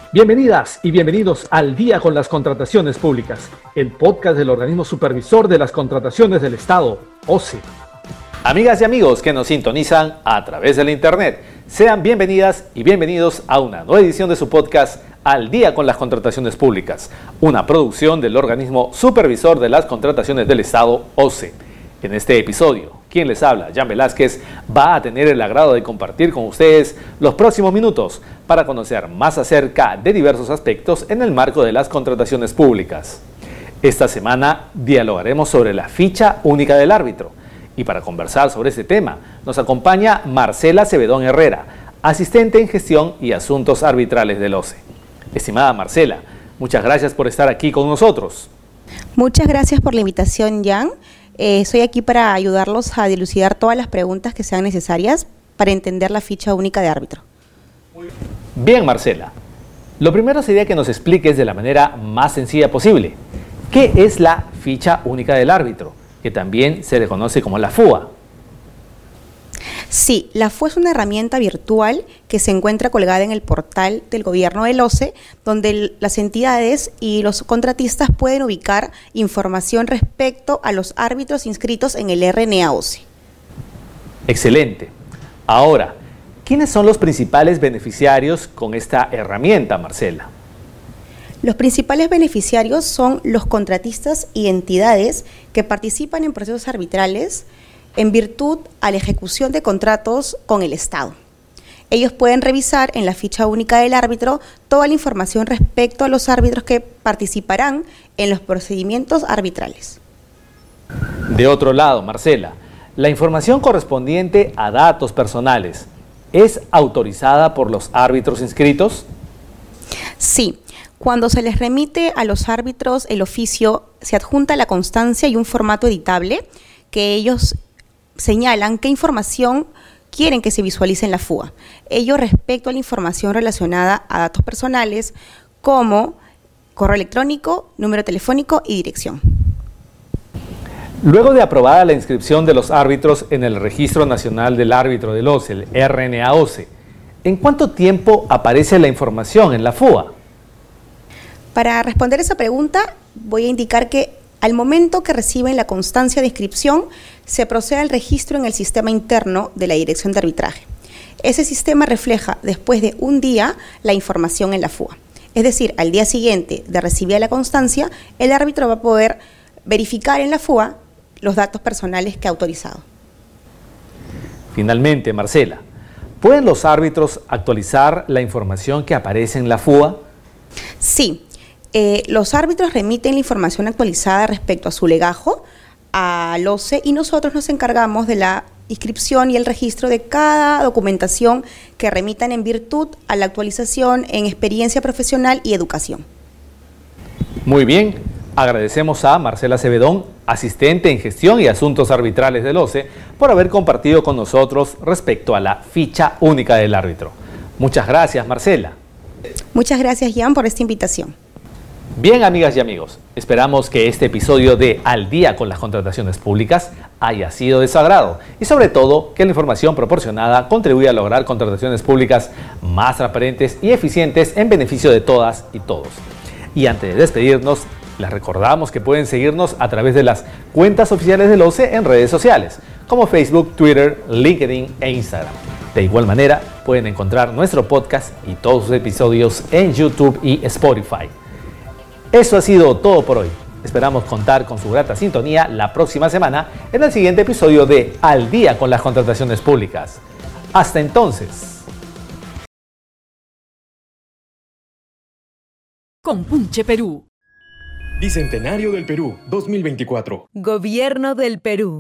Bienvenidas y bienvenidos al Día con las Contrataciones Públicas, el podcast del Organismo Supervisor de las Contrataciones del Estado, OCE. Amigas y amigos que nos sintonizan a través de la internet, sean bienvenidas y bienvenidos a una nueva edición de su podcast Al Día con las Contrataciones Públicas, una producción del Organismo Supervisor de las Contrataciones del Estado, OCE. En este episodio, quien les habla, Jan Velázquez, va a tener el agrado de compartir con ustedes los próximos minutos para conocer más acerca de diversos aspectos en el marco de las contrataciones públicas. Esta semana dialogaremos sobre la ficha única del árbitro. Y para conversar sobre este tema, nos acompaña Marcela Cebedón Herrera, asistente en gestión y asuntos arbitrales del OCE. Estimada Marcela, muchas gracias por estar aquí con nosotros. Muchas gracias por la invitación, Jan. Estoy aquí para ayudarlos a dilucidar todas las preguntas que sean necesarias para entender la ficha única de árbitro. Bien, Marcela. Lo primero sería que nos expliques de la manera más sencilla posible. ¿Qué es la ficha única del árbitro? Que también se le conoce como la FUA. Sí, la FUA es una herramienta virtual que se encuentra colgada en el portal del gobierno del OCE, donde las entidades y los contratistas pueden ubicar información respecto a los árbitros inscritos en el RNA OCE. Excelente. Ahora, ¿quiénes son los principales beneficiarios con esta herramienta, Marcela? Los principales beneficiarios son los contratistas y entidades que participan en procesos arbitrales en virtud a la ejecución de contratos con el Estado. Ellos pueden revisar en la ficha única del árbitro toda la información respecto a los árbitros que participarán en los procedimientos arbitrales. De otro lado, Marcela, la información correspondiente a datos personales ¿es autorizada por los árbitros inscritos? Sí. Cuando se les remite a los árbitros el oficio, se adjunta la constancia y un formato editable que ellos señalan qué información quieren que se visualice en la FUA. Ello respecto a la información relacionada a datos personales como correo electrónico, número telefónico y dirección. Luego de aprobada la inscripción de los árbitros en el Registro Nacional del Árbitro del OCE, el RNA-OCE, ¿en cuánto tiempo aparece la información en la FUA? Para responder esa pregunta, voy a indicar que al momento que reciben la constancia de inscripción, se procede al registro en el sistema interno de la Dirección de Arbitraje. Ese sistema refleja después de un día la información en la FUA. Es decir, al día siguiente de recibir la constancia, el árbitro va a poder verificar en la FUA los datos personales que ha autorizado. Finalmente, Marcela, ¿pueden los árbitros actualizar la información que aparece en la FUA? Sí. Los árbitros remiten la información actualizada respecto a su legajo al OCE y nosotros nos encargamos de la inscripción y el registro de cada documentación que remitan en virtud a la actualización en experiencia profesional y educación. Muy bien, agradecemos a Marcela Cebedón, asistente en gestión y asuntos arbitrales del OCE, por haber compartido con nosotros respecto a la ficha única del árbitro. Muchas gracias, Marcela. Muchas gracias, Jan, por esta invitación. Bien, amigas y amigos, esperamos que este episodio de Al Día con las Contrataciones Públicas haya sido de su agrado y sobre todo que la información proporcionada contribuya a lograr contrataciones públicas más transparentes y eficientes en beneficio de todas y todos. Y antes de despedirnos, les recordamos que pueden seguirnos a través de las cuentas oficiales del OCE en redes sociales, como Facebook, Twitter, LinkedIn e Instagram. De igual manera, pueden encontrar nuestro podcast y todos sus episodios en YouTube y Spotify. Eso ha sido todo por hoy. Esperamos contar con su grata sintonía la próxima semana en el siguiente episodio de Al Día con las Contrataciones Públicas. Hasta entonces. Compunche Perú. Bicentenario del Perú 2024. Gobierno del Perú.